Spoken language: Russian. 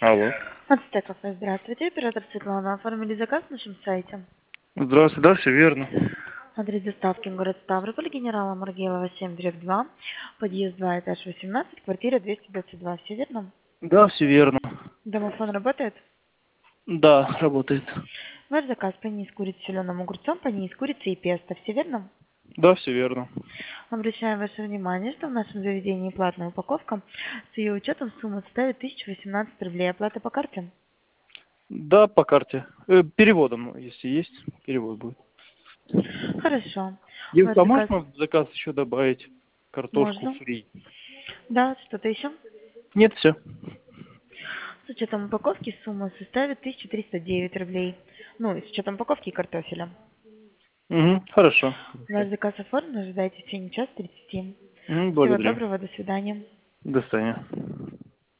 Алло. Ацтек кафе, здравствуйте. Оператор Светлана. Оформили заказ на нашем сайте. Здравствуйте, да, все верно. Адрес доставки город Ставрополь, генерала Маргелова, 7/2, подъезд 2, этаж 18, квартира 222. Все верно? Да, все верно. Домофон работает? Да, работает. Ваш заказ панини с курицей, соленым огурцом, панини с курицей и песто. Все верно? Да, все верно. Обращаем ваше внимание, что в нашем заведении платная упаковка. С ее учетом сумма составит 1018 рублей. Оплата по карте? Да, по карте. Переводом, если есть, перевод будет. Хорошо. Ваш Девушка, а заказ можно в заказ еще добавить картошку можно? фри? Да, что-то еще? Нет, все. С учетом упаковки сумма составит 1309 рублей. Ну, и с учетом упаковки и картофеля. Угу, хорошо. Ваш заказ оформлен, ожидайте в течение часа 30. Угу, Всего благодарю. доброго, до свидания. До свидания.